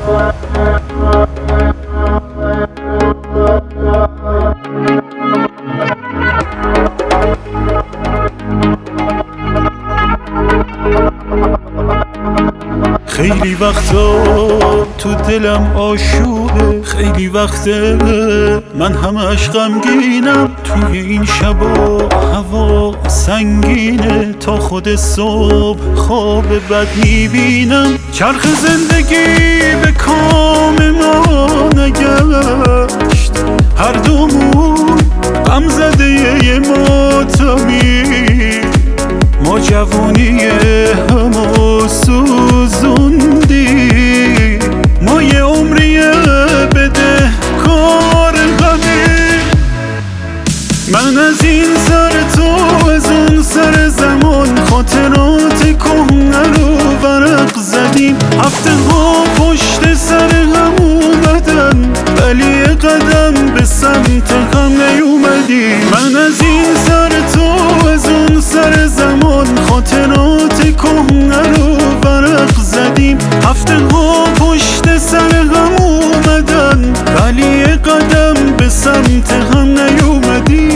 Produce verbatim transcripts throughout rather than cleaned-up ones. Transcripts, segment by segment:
خیلی وقتا تو دلم آشوبه، خیلی وقته من همش غمگینم. توی این شبا هوا سنگینه، تا خود صبح خواب بد میبینم. چرخ زندگی به کام ما نگشت، هر دومون غم زده ماتمی. ما جوونی همو سوزوندی، ما یه عمریه بده کار غمی. من از این سر تو از اون سر زمان، خاطرات کهنه رو ورق زدیم. هفته ها پشت سر هم اومدن، ولی قدم به سمت هم نیومدی. من از این سر تو از اون سر زمان، خاطرات کهنه رو ورق زدیم. هفته ها پشت سر هم اومدن، ولی قدم به سمت هم نیومدی.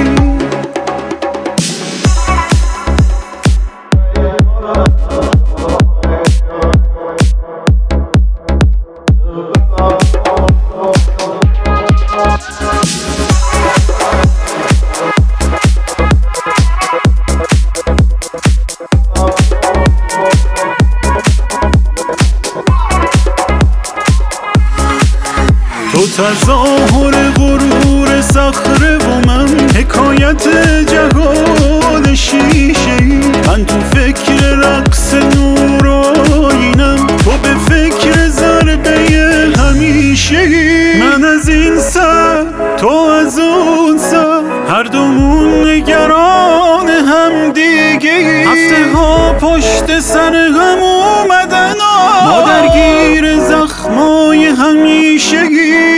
تو تظاهر غرور صخره و من حکایت جهان شیشه‌ای. من تو فکر رقص نورآیینم، تو به فکر ضربه همیشه‌ای. من از این سر تو از اون سر، هر دومون نگران هم دیگه. هفته ها پشت سر هم اومدن، ما درگیر زخمای همیشگی.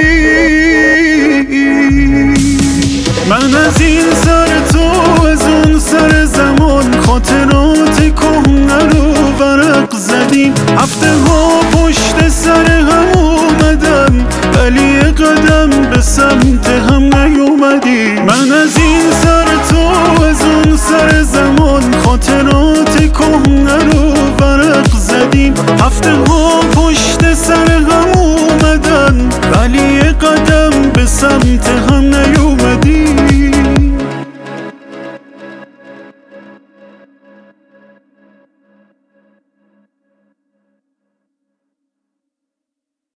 من از این سر تو از اون سر زمان، خاطرات کهنه رو ورق زدیم. هفته ها پشت سر هم اومدن، ولی قدم به سمت هم نیومدی. من از این سر تو از اون سر زمان، خاطرات کهنه رو ورق زدیم. هفته ها پشت سر هم اومدن، ولی قدم به سمت